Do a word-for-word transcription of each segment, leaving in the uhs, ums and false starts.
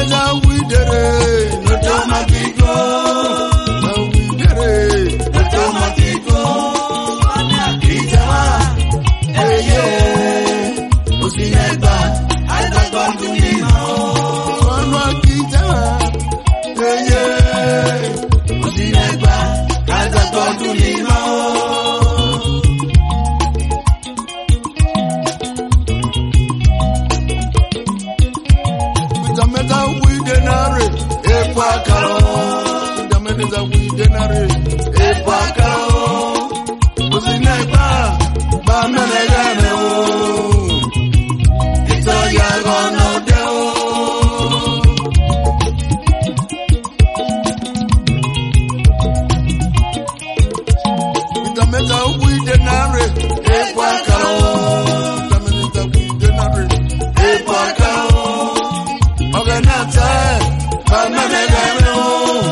meza we did it. No to Makiko. No we did it. No to Makiko. Itawa. Hey yeah. Usineba. I don't want to be more. One Makita. Hey yeah. Usineba. I don't want to be more. We denare e pakao usineba ba menegane o ito ya gono deo itameza we denare e pakao itameza we denare e pakao oganata ba menegane o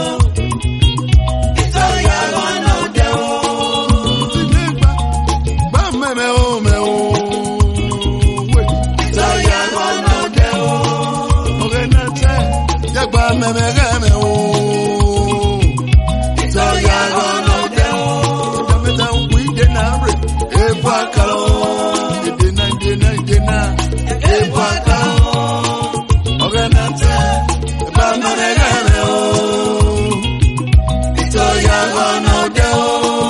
me me me o so ya gono de o me da we de na re e pa kalo de na de na de na e pa kalo o ga na te ba me me me o so ya gono de o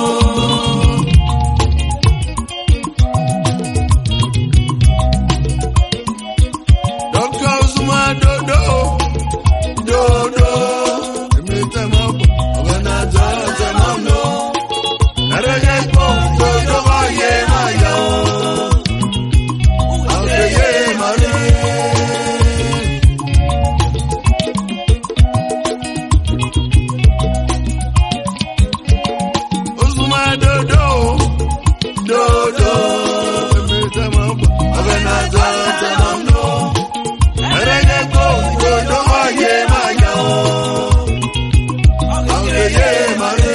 doctor Zuma do do do do, me temo, ogana ja temo no. Arege po do do ye ma yo. Ake ye mare. Uzuma do do, do do, me temo, ogana ja temo no. Arege po do do ye ma yo. Ake ye mare.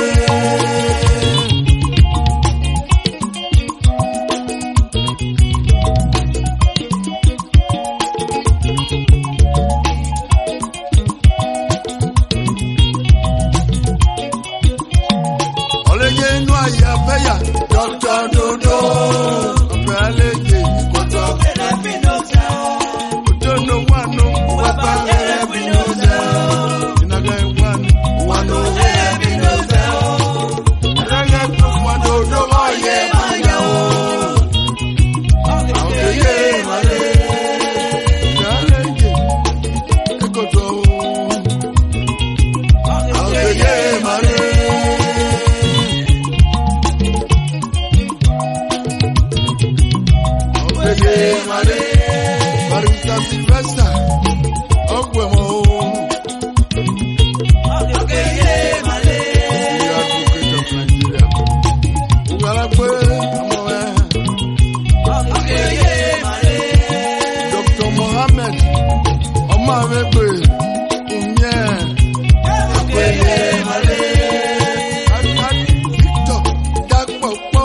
Oleye no aya beya, Doctor Dodo. Apaleye ikoto. Erepinoza. Ojo no wano, wapa erepinoza. Inaga wano, wano erepinoza. Araga wano do oye maya o. Oleye mare. Kaleye ikoto. Oleye mare. Mare, Marita Silvestre, Ogwemo. Okay, yeah, Mare. The advocate of Nigeria. Ugalakwe, Amoe. Okay, yeah, Mare. Doctor Mohammed, Omawebe, Umye. Okay, yeah, Mare. Advocate Victor, Dakpopo.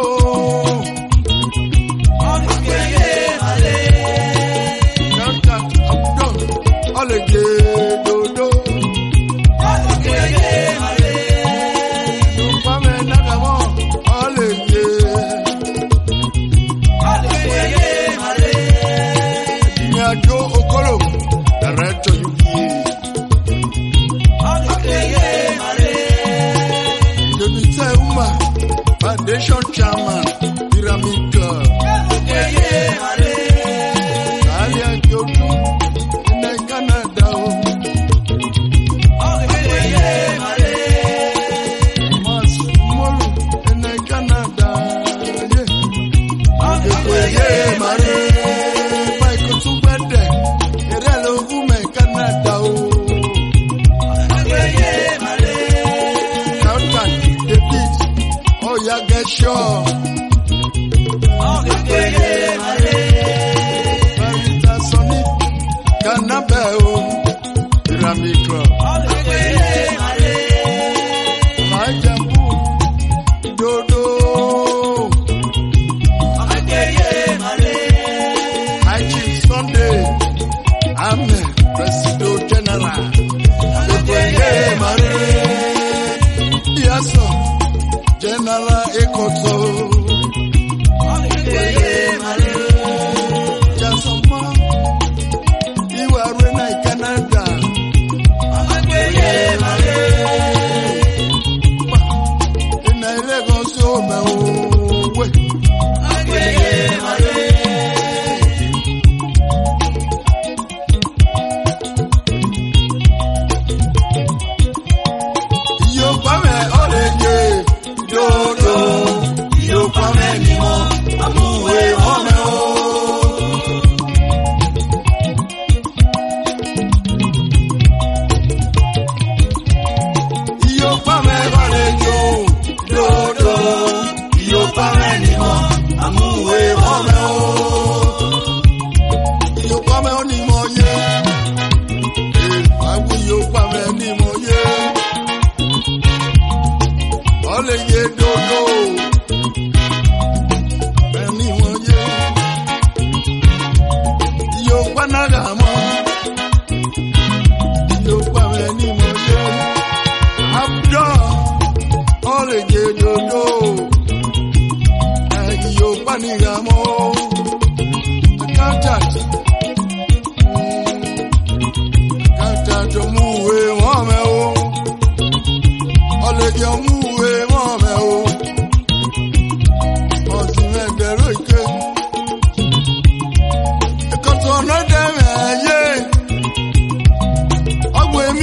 Oleye dodo, oleye mare, nupame nagamo, oleye, oleye mare, Nyajo Okolo, director U P A, oleye mare, Jebite Uma, foundation chairman, Pyramid Club, oleye mare, Alia Jodu. Canada, oh, yeah, Mare. Mas Molu in Canada, yeah, yeah, Mare. Michael Subede, Erelo Gume Canada, oh, yeah, Mare. Countdown, David, oh, yeah, get sure, oh, yeah, Mare. Marita Sonic. Canabel, Pyramid Club. Majabu, Dodo. I Chief Sunday, I'm President General.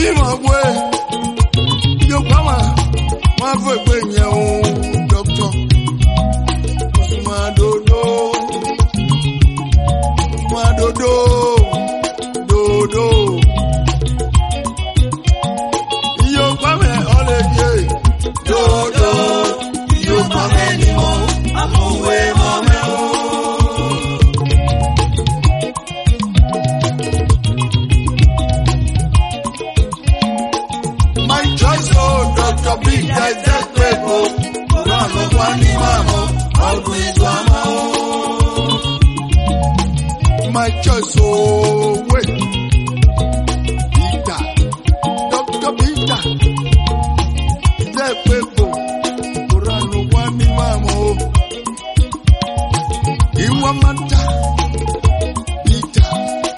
mọ̀ pé yóò pa wá wọ́n fẹ́ pé yẹn o dọ́kítọ̀ Òsùnmàdòdó Òsùnmàdòdó dòdò yóò pa mẹ́ ọ̀lẹ́jẹ̀ dòdò yóò pa mẹ́ ni mo amúwé mọ́ mẹ́ o. My choice, oh, Doctor Big Guys, that people. Run up one mama, always mama. My choice, oh, wait. Peter, Doctor Peter, that people. Run up one mama. You want manta, Peter.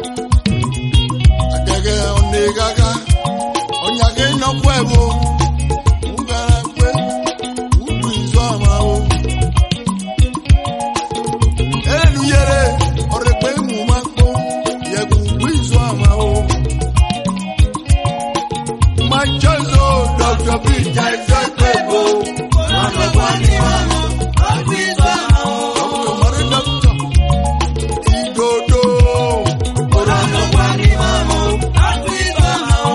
Agaga on the gaga. Onyage no pueblo, ugaragwe, utuizo amao. Elu yere, orekwe mumako, yegu utuizo amao. Machozo, Doctor Peter, Doctor Pebo, Mama Kwani Mama, utuizo amao. Doctor Mare Doctor, Idodo, Mama Kwani Mama, utuizo amao.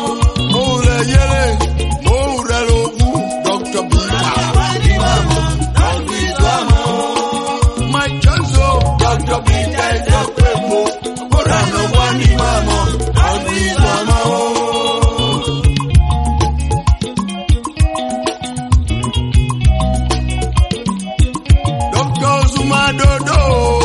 Doctor Peter, Doctor Pebo, Morano Wani Mama, Alvis Mama. Doctor Òsùnmàdòdó.